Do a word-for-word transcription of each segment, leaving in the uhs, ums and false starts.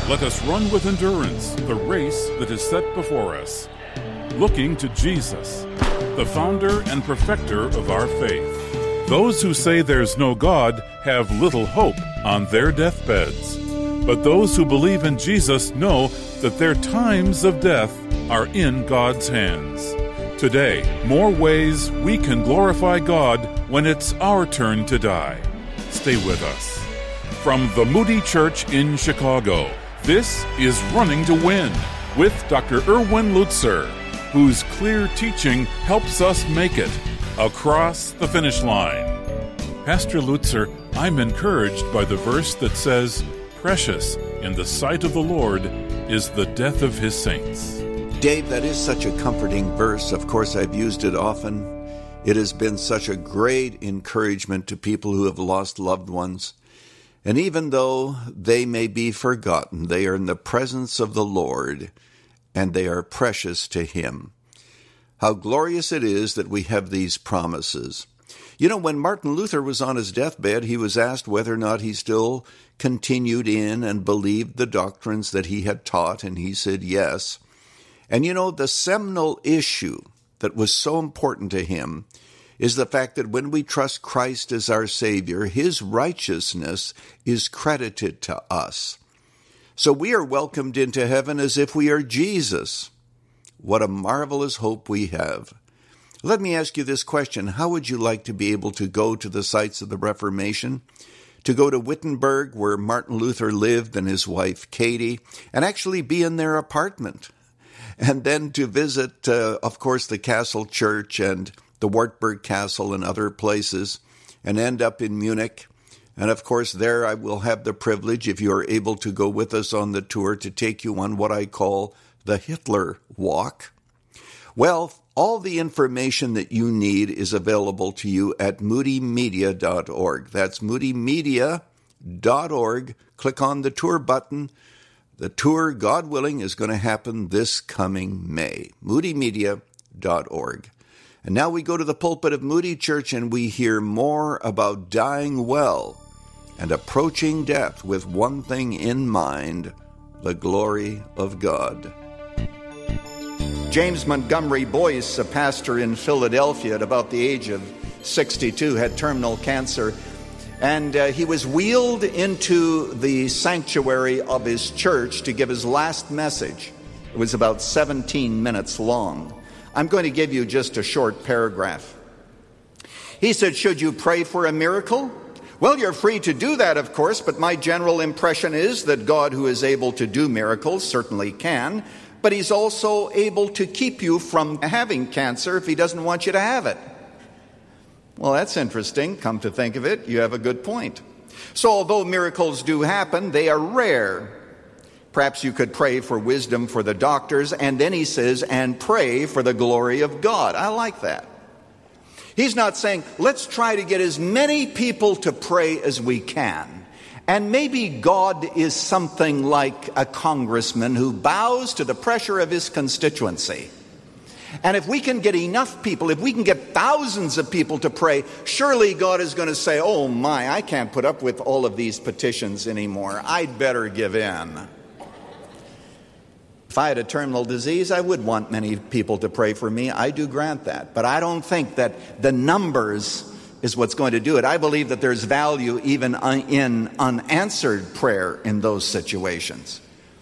Let us run with endurance the race that is set before us, looking to Jesus, the founder and perfecter of our faith. Those who say there's no God have little hope on their deathbeds. But those who believe in Jesus know that their times of death are in God's hands. Today, more ways we can glorify God when it's our turn to die. Stay with us. From the Moody Church in Chicago, this is Running to Win with Doctor Erwin Lutzer, whose clear teaching helps us make it across the finish line. Pastor Lutzer, I'm encouraged by the verse that says, "Precious in the sight of the Lord is the death of his saints." Dave, that is such a comforting verse. Of course, I've used it often. It has been such a great encouragement to people who have lost loved ones. And even though they may be forgotten, they are in the presence of the Lord, and they are precious to him. How glorious it is that we have these promises. You know, when Martin Luther was on his deathbed, he was asked whether or not he still continued in and believed the doctrines that he had taught, and he said yes. And you know, the seminal issue that was so important to him is the fact that when we trust Christ as our Savior, his righteousness is credited to us. So we are welcomed into heaven as if we are Jesus. What a marvelous hope we have. Let me ask you this question. How would you like to be able to go to the sites of the Reformation? To go to Wittenberg, where Martin Luther lived and his wife Katie, and actually be in their apartment? And then to visit, uh, of course, the Castle Church and the Wartburg Castle and other places, and end up in Munich. And of course, there I will have the privilege, if you are able to go with us on the tour, to take you on what I call the Hitler Walk. Well, all the information that you need is available to you at moody media dot org. That's moody media dot org. Click on the tour button. The tour, God willing, is going to happen this coming May. moody media dot org. And now we go to the pulpit of Moody Church and we hear more about dying well and approaching death with one thing in mind, the glory of God. James Montgomery Boyce, a pastor in Philadelphia at about the age of sixty-two, had terminal cancer. And uh, he was wheeled into the sanctuary of his church to give his last message. It was about seventeen minutes long. I'm going to give you just a short paragraph. He said, "Should you pray for a miracle? Well, you're free to do that, of course, but my general impression is that God, who is able to do miracles, certainly can, but he's also able to keep you from having cancer if he doesn't want you to have it." Well, that's interesting. Come to think of it, you have a good point. So although miracles do happen, they are rare. Perhaps you could pray for wisdom for the doctors, and then he says, and pray for the glory of God. I like that. He's not saying, let's try to get as many people to pray as we can. And maybe God is something like a congressman who bows to the pressure of his constituency. And if we can get enough people, if we can get thousands of people to pray, surely God is going to say, oh my, I can't put up with all of these petitions anymore. I'd better give in. If I had a terminal disease, I would want many people to pray for me. I do grant that. But I don't think that the numbers is what's going to do it. I believe that there's value even in unanswered prayer in those situations.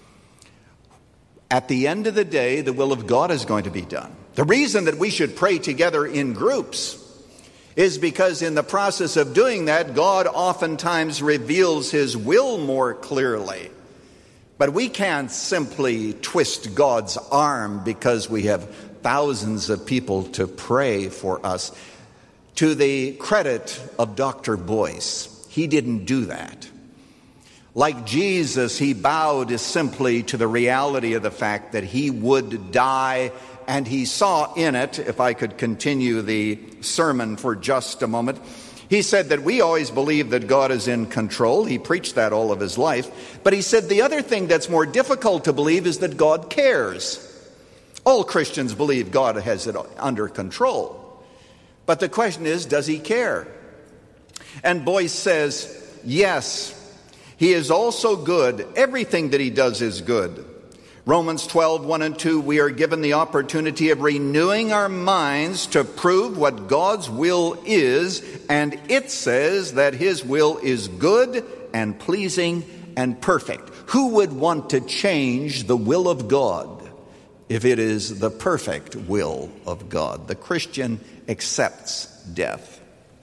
At the end of the day, the will of God is going to be done. The reason that we should pray together in groups is because in the process of doing that, God oftentimes reveals his will more clearly. But we can't simply twist God's arm because we have thousands of people to pray for us. To the credit of Doctor Boyce, he didn't do that. Like Jesus, he bowed simply to the reality of the fact that he would die, and he saw in it, if I could continue the sermon for just a moment, he said that we always believe that God is in control. He preached that all of his life. But he said the other thing that's more difficult to believe is that God cares. All Christians believe God has it under control. But the question is, does he care? And Boyce says, yes. He is also good. Everything that he does is good. Romans twelve, one and two, we are given the opportunity of renewing our minds to prove what God's will is, and it says that his will is good and pleasing and perfect. Who would want to change the will of God if it is the perfect will of God? The Christian accepts death.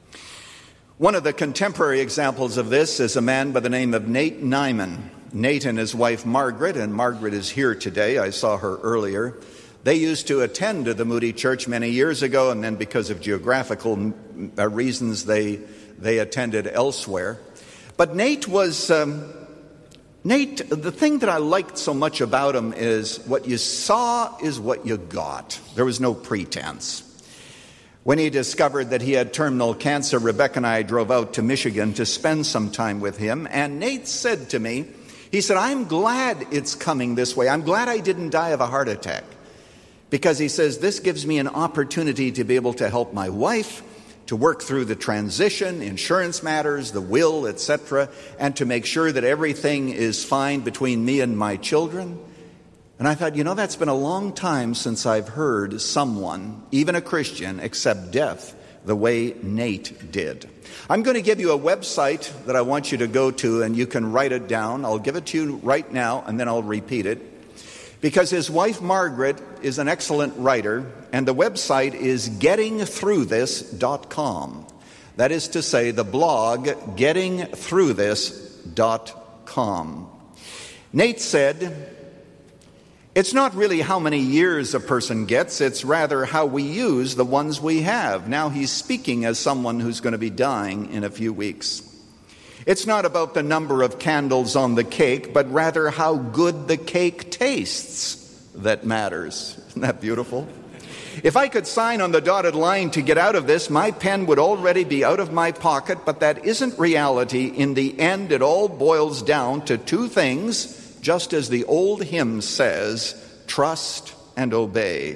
One of the contemporary examples of this is a man by the name of Nate Nyman. Nate and his wife Margaret, and Margaret is here today. I saw her earlier. They used to attend to the Moody Church many years ago, and then because of geographical reasons, they they attended elsewhere. But Nate was, um, Nate, the thing that I liked so much about him is what you saw is what you got. There was no pretense. When he discovered that he had terminal cancer, Rebecca and I drove out to Michigan to spend some time with him, and Nate said to me, he said, I'm glad it's coming this way. I'm glad I didn't die of a heart attack. Because he says, this gives me an opportunity to be able to help my wife, to work through the transition, insurance matters, the will, et cetera, and to make sure that everything is fine between me and my children. And I thought, you know, that's been a long time since I've heard someone, even a Christian, accept death the way Nate did. I'm going to give you a website that I want you to go to, and you can write it down. I'll give it to you right now, and then I'll repeat it. Because his wife, Margaret, is an excellent writer, and the website is getting through this dot com. That is to say, the blog getting through this dot com. Nate said, it's not really how many years a person gets, it's rather how we use the ones we have. Now he's speaking as someone who's going to be dying in a few weeks. It's not about the number of candles on the cake, but rather how good the cake tastes that matters. Isn't that beautiful? If I could sign on the dotted line to get out of this, my pen would already be out of my pocket, but that isn't reality. In the end, it all boils down to two things. Just as the old hymn says, trust and obey.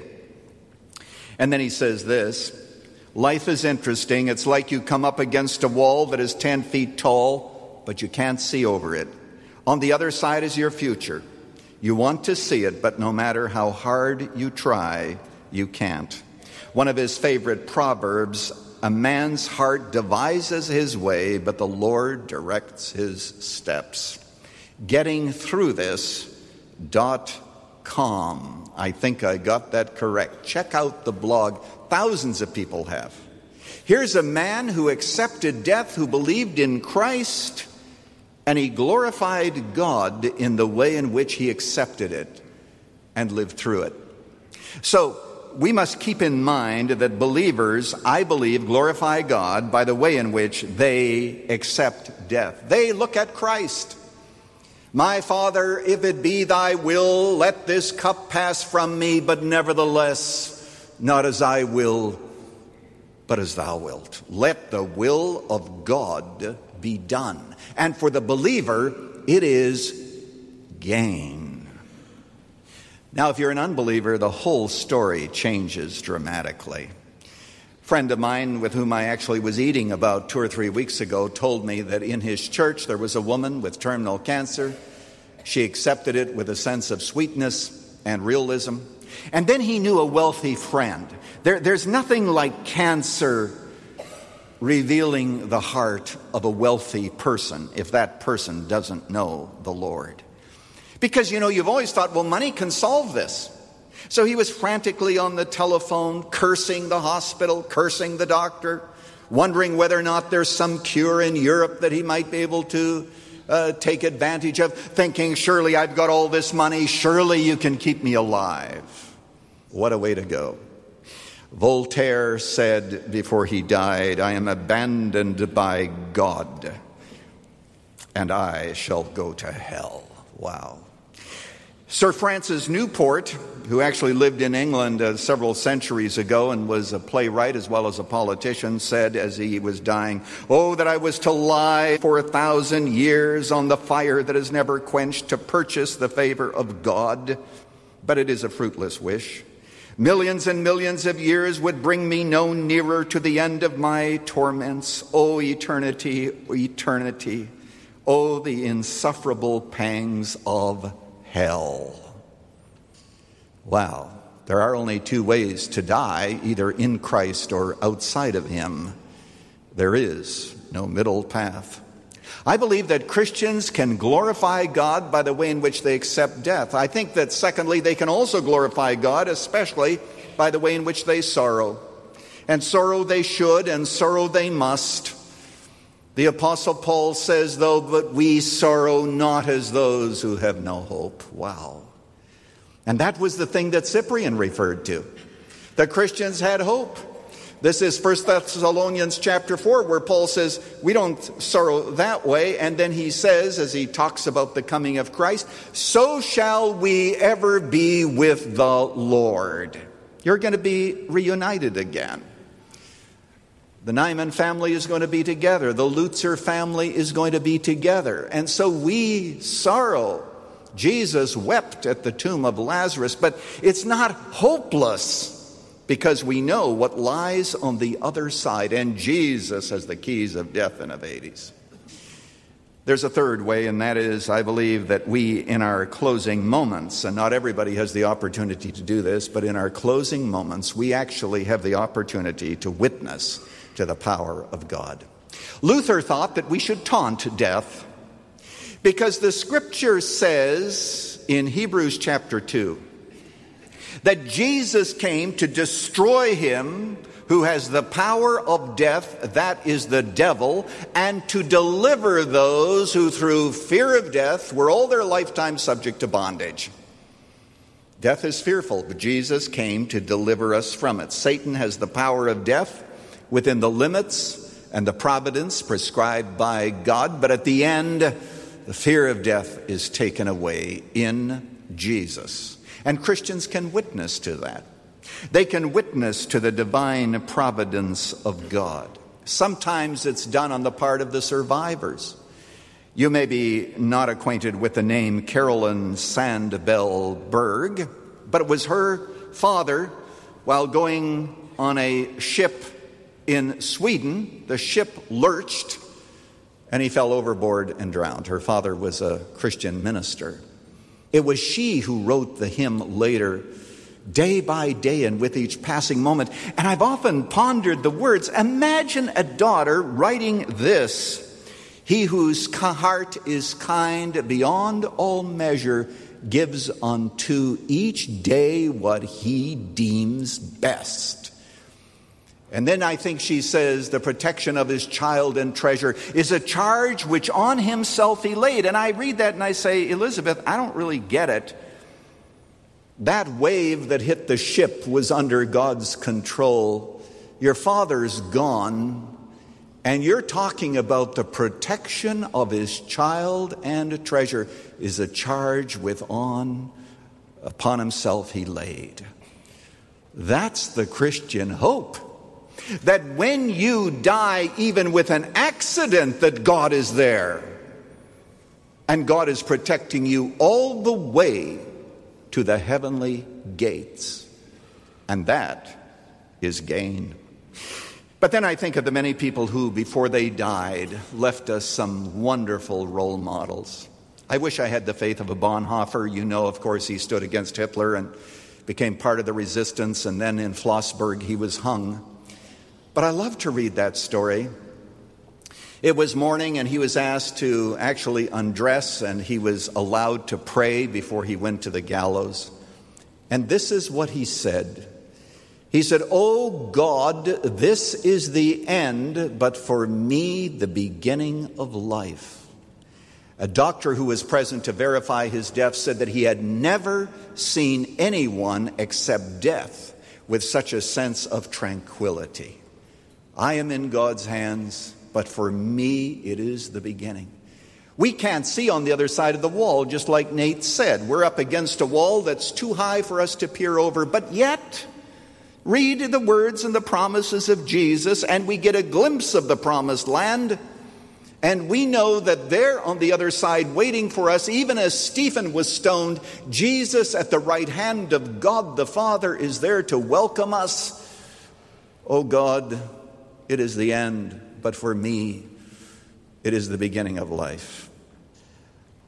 And then he says this, life is interesting. It's like you come up against a wall that is ten feet tall, but you can't see over it. On the other side is your future. You want to see it, but no matter how hard you try, you can't. One of his favorite proverbs, a man's heart devises his way, but the Lord directs his steps. Getting through this dot com. I think I got that correct. Check out the blog. Thousands of people have. Here's a man who accepted death, who believed in Christ, and he glorified God in the way in which he accepted it and lived through it. So we must keep in mind that believers, I believe, glorify God by the way in which they accept death. They look at Christ. My Father, if it be thy will, let this cup pass from me, but nevertheless, not as I will, but as thou wilt. Let the will of God be done. And for the believer, it is gain. Now, if you're an unbeliever, the whole story changes dramatically. A friend of mine with whom I actually was eating about two or three weeks ago told me that in his church there was a woman with terminal cancer. She accepted it with a sense of sweetness and realism. And then he knew a wealthy friend. There, there's nothing like cancer revealing the heart of a wealthy person if that person doesn't know the Lord. Because, you know, you've always thought, well, money can solve this. So he was frantically on the telephone, cursing the hospital, cursing the doctor, wondering whether or not there's some cure in Europe that he might be able to uh, take advantage of, thinking, surely I've got all this money, surely you can keep me alive. What a way to go. Voltaire said before he died, I am abandoned by God, and I shall go to hell. Wow. Sir Francis Newport, who actually lived in England uh, several centuries ago and was a playwright as well as a politician, said as he was dying, oh, that I was to lie for a thousand years on the fire that is never quenched to purchase the favor of God. But it is a fruitless wish. Millions and millions of years would bring me no nearer to the end of my torments. Oh, eternity, eternity, Oh, the insufferable pangs of hell. Wow. There are only two ways to die, either in Christ or outside of him. There is no middle path. I believe that Christians can glorify God by the way in which they accept death. I think that, secondly, they can also glorify God, especially by the way in which they sorrow. And sorrow they should, and sorrow they must. The Apostle Paul says, though, but we sorrow not as those who have no hope. Wow. And that was the thing that Cyprian referred to. The Christians had hope. This is First Thessalonians chapter four, where Paul says, we don't sorrow that way. And then he says, as he talks about the coming of Christ, so shall we ever be with the Lord. You're going to be reunited again. The Nyman family is going to be together. The Lutzer family is going to be together. And so we sorrow. Jesus wept at the tomb of Lazarus, but it's not hopeless because we know what lies on the other side, and Jesus has the keys of death and of Hades. There's a third way, and that is, I believe, that we, in our closing moments, and not everybody has the opportunity to do this, but in our closing moments, we actually have the opportunity to witness to the power of God. Luther thought that we should taunt death, because the scripture says in Hebrews chapter two that Jesus came to destroy him who has the power of death, that is the devil, and to deliver those who through fear of death were all their lifetime subject to bondage. Death is fearful, but Jesus came to deliver us from it. Satan has the power of death within the limits and the providence prescribed by God, but at the end, the fear of death is taken away in Jesus. And Christians can witness to that. They can witness to the divine providence of God. Sometimes it's done on the part of the survivors. You may be not acquainted with the name Carolyn Sandbell Berg, but it was her father, while going on a ship in Sweden, the ship lurched, and he fell overboard and drowned. Her father was a Christian minister. It was she who wrote the hymn later, day by day and with each passing moment. And I've often pondered the words. Imagine a daughter writing this: he whose heart is kind beyond all measure gives unto each day what he deems best. And then I think she says the protection of his child and treasure is a charge which on himself he laid. And I read that and I say, Elizabeth, I don't really get it. That wave that hit the ship was under God's control. Your father's gone, and you're talking about the protection of his child and treasure is a charge with on upon himself he laid. That's the Christian hope. That when you die, even with an accident, that God is there. And God is protecting you all the way to the heavenly gates. And that is gain. But then I think of the many people who, before they died, left us some wonderful role models. I wish I had the faith of a Bonhoeffer. You know, of course, he stood against Hitler and became part of the resistance, and then in Flossburg he was hung. But I love to read that story. It was morning, and he was asked to actually undress, and he was allowed to pray before he went to the gallows. And this is what he said. He said, "Oh God, this is the end, but for me the beginning of life." A doctor who was present to verify his death said that he had never seen anyone except death with such a sense of tranquility. I am in God's hands, but for me it is the beginning. We can't see on the other side of the wall, just like Nate said. We're up against a wall that's too high for us to peer over, but yet read the words and the promises of Jesus, and we get a glimpse of the promised land. And we know that there on the other side waiting for us, even as Stephen was stoned, Jesus at the right hand of God the Father is there to welcome us. Oh God, it is the end, but for me, it is the beginning of life.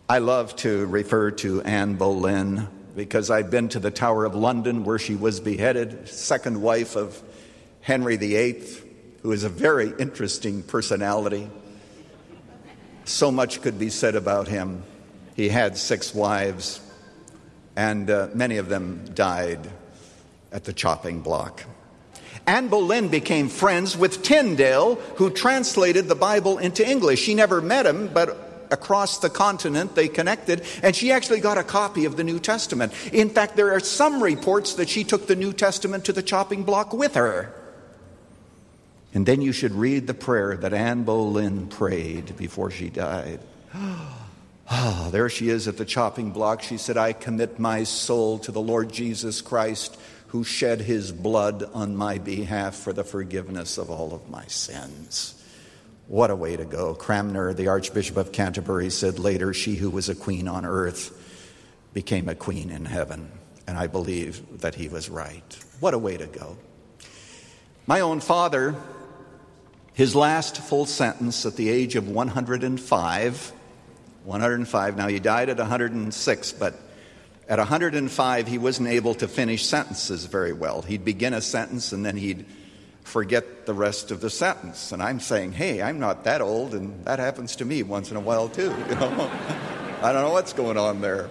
I love to refer to Anne Boleyn because I've been to the Tower of London where she was beheaded, second wife of Henry the Eighth, who is a very interesting personality. So much could be said about him. He had six wives, and uh, many of them died at the chopping block. Anne Boleyn became friends with Tyndale, who translated the Bible into English. She never met him, but across the continent they connected, and she actually got a copy of the New Testament. In fact, there are some reports that she took the New Testament to the chopping block with her. And then you should read the prayer that Anne Boleyn prayed before she died. Ah, there she is at the chopping block. She said, I commit my soul to the Lord Jesus Christ, who shed his blood on my behalf for the forgiveness of all of my sins. What a way to go. Cranmer, the Archbishop of Canterbury, said later, she who was a queen on earth became a queen in heaven. And I believe that he was right. What a way to go. My own father, his last full sentence at the age of one hundred five, one hundred five, now he died at one hundred six, but at one hundred five he wasn't able to finish sentences very well. He'd begin a sentence and then he'd forget the rest of the sentence. And I'm saying, hey, I'm not that old, and that happens to me once in a while too. You know? I don't know what's going on there.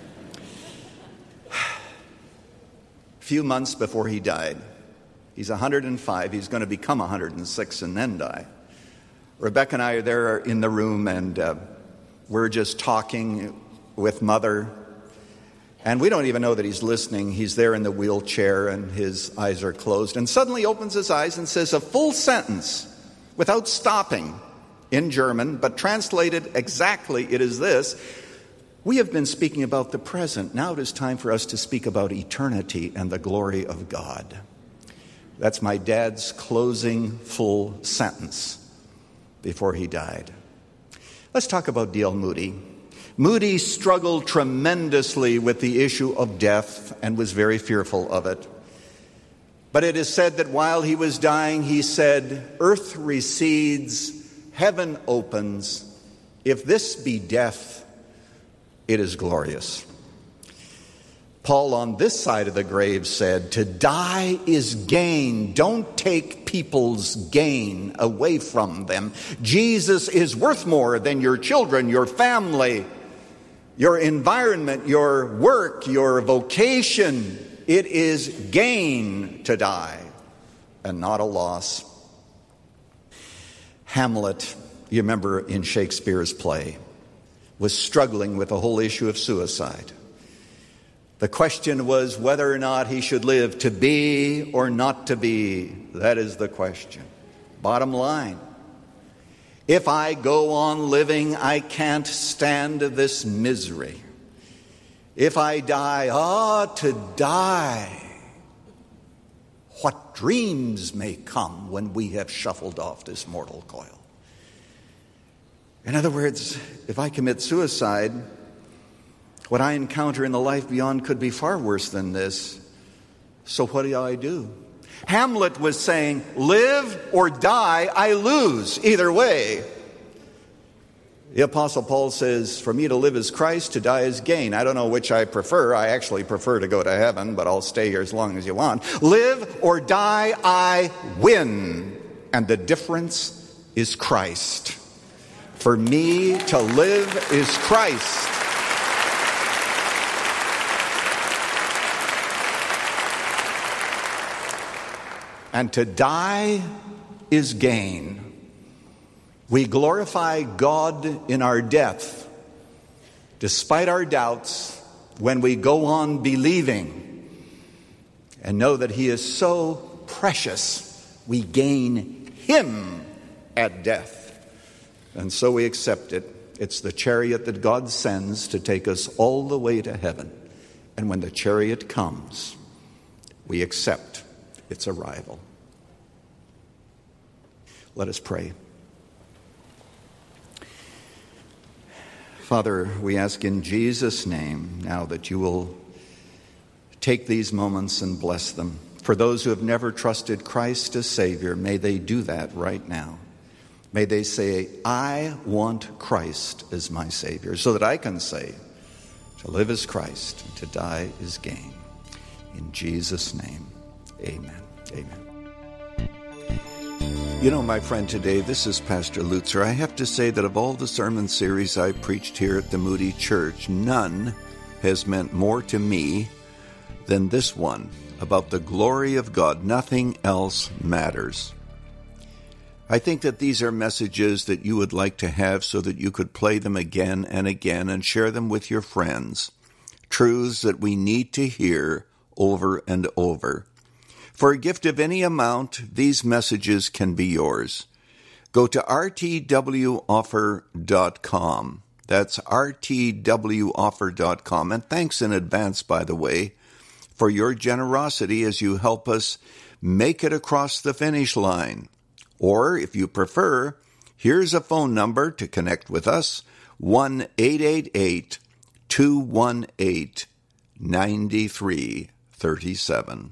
A few months before he died, he's one hundred five. He's going to become one hundred six and then die. Rebecca and I are there in the room, and uh, we're just talking with Mother. And we don't even know that he's listening. He's there in the wheelchair, and his eyes are closed. And suddenly opens his eyes and says a full sentence without stopping in German, but translated exactly, it is this: we have been speaking about the present. Now it is time for us to speak about eternity and the glory of God. That's my dad's closing full sentence before he died. Let's talk about D L Moody. Moody struggled tremendously with the issue of death and was very fearful of it. But it is said that while he was dying, he said, earth recedes, heaven opens. If this be death, it is glorious. Paul on this side of the grave said, to die is gain. Don't take people's gain away from them. Jesus is worth more than your children, your family, your environment, your work, your vocation. It is gain to die and not a loss. Hamlet, you remember in Shakespeare's play, was struggling with the whole issue of suicide. The question was whether or not he should live, to be or not to be. That is the question. Bottom line, if I go on living, I can't stand this misery. If I die, ah, to die. What dreams may come when we have shuffled off this mortal coil. In other words, if I commit suicide, what I encounter in the life beyond could be far worse than this. So what do I do? Hamlet was saying, live or die, I lose. Either way. The Apostle Paul says, for me to live is Christ, to die is gain. I don't know which I prefer. I actually prefer to go to heaven, but I'll stay here as long as you want. Live or die, I win. And the difference is Christ. For me to live is Christ. And to die is gain. We glorify God in our death, despite our doubts, when we go on believing and know that He is so precious, we gain Him at death. And so we accept it. It's the chariot that God sends to take us all the way to heaven. And when the chariot comes, we accept its arrival. Let us pray. Father, we ask in Jesus' name now that you will take these moments and bless them. For those who have never trusted Christ as Savior, may they do that right now. May May they say, I want Christ as my Savior, so that I can say, to live is Christ, and to die is gain. In Jesus' name, amen. Amen. You know, my friend, today, this is Pastor Lutzer. I have to say that of all the sermon series I've preached here at the Moody Church, none has meant more to me than this one about the glory of God. Nothing else matters. I think that these are messages that you would like to have so that you could play them again and again and share them with your friends. Truths that we need to hear over and over. For a gift of any amount, these messages can be yours. Go to r t w offer dot com. That's r t w offer dot com. And thanks in advance, by the way, for your generosity as you help us make it across the finish line. Or, if you prefer, here's a phone number to connect with us, one eight eight eight, two one eight, nine three three seven.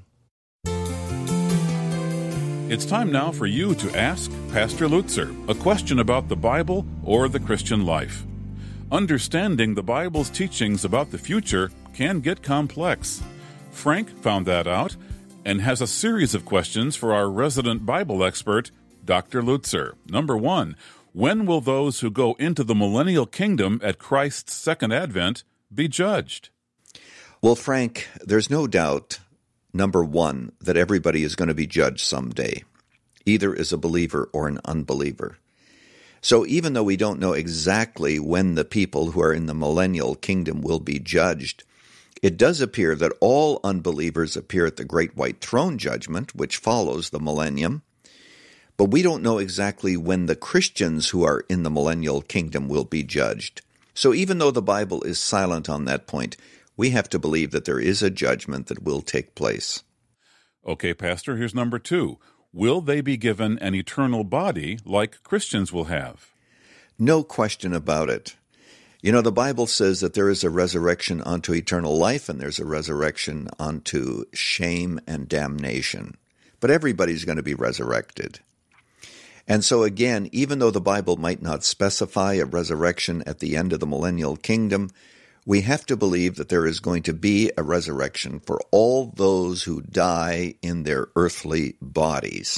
It's time now for you to ask Pastor Lutzer a question about the Bible or the Christian life. Understanding the Bible's teachings about the future can get complex. Frank found that out and has a series of questions for our resident Bible expert, Doctor Lutzer. Number one, when will those who go into the millennial kingdom at Christ's second advent be judged? Well, Frank, there's no doubt, number one, that everybody is going to be judged someday, either as a believer or an unbeliever. So even though we don't know exactly when the people who are in the millennial kingdom will be judged, it does appear that all unbelievers appear at the great white throne judgment, which follows the millennium. But we don't know exactly when the Christians who are in the millennial kingdom will be judged. So even though the Bible is silent on that point, we have to believe that there is a judgment that will take place. Okay, Pastor, here's number two. Will they be given an eternal body like Christians will have? No question about it. You know, the Bible says that there is a resurrection unto eternal life, and there's a resurrection unto shame and damnation. But everybody's going to be resurrected. And so again, even though the Bible might not specify a resurrection at the end of the millennial kingdom, we have to believe that there is going to be a resurrection for all those who die in their earthly bodies.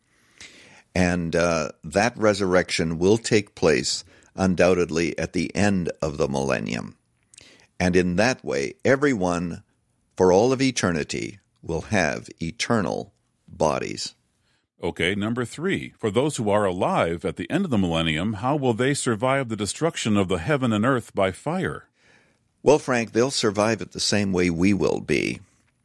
And uh, that resurrection will take place undoubtedly at the end of the millennium. And in that way, everyone for all of eternity will have eternal bodies. Okay, number three. For those who are alive at the end of the millennium, how will they survive the destruction of the heaven and earth by fire? Well, Frank, they'll survive it the same way we will be.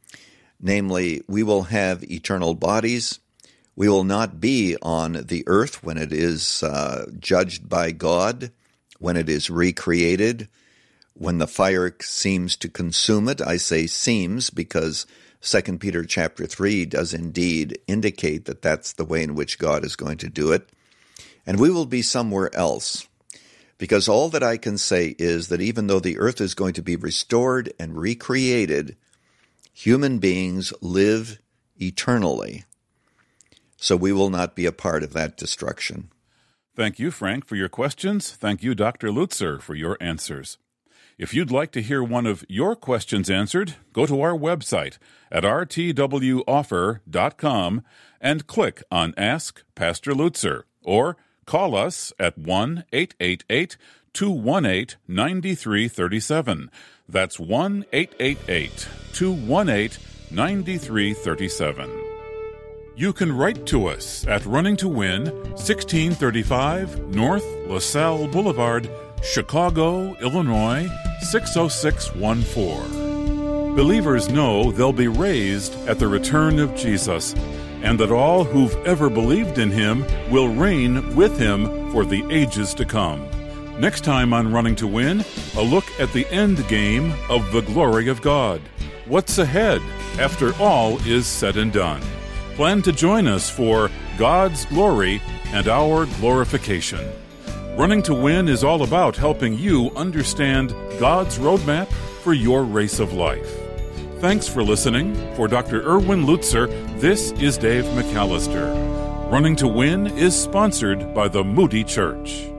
Namely, we will have eternal bodies. We will not be on the earth when it is uh, judged by God, when it is recreated, when the fire seems to consume it. I say seems because Second Peter chapter three does indeed indicate that that's the way in which God is going to do it. And we will be somewhere else, because all that I can say is that even though the earth is going to be restored and recreated, human beings live eternally. So we will not be a part of that destruction. Thank you, Frank, for your questions. Thank you, Doctor Lutzer, for your answers. If you'd like to hear one of your questions answered, go to our website at r t w offer dot com and click on Ask Pastor Lutzer, or call us at one eight eight eight, two one eight, nine three three seven. That's one eight eight eight, two one eight, nine three three seven. You can write to us at Running to Win, sixteen thirty-five North LaSalle Boulevard, Chicago, Illinois, six oh six one four. Believers know they'll be raised at the return of Jesus, and that all who've ever believed in him will reign with him for the ages to come. Next time on Running to Win, a look at the end game of the glory of God. What's ahead after all is said and done? Plan to join us for God's glory and our glorification. Running to Win is all about helping you understand God's roadmap for your race of life. Thanks for listening. For Doctor Erwin Lutzer, this is Dave McAllister. Running to Win is sponsored by the Moody Church.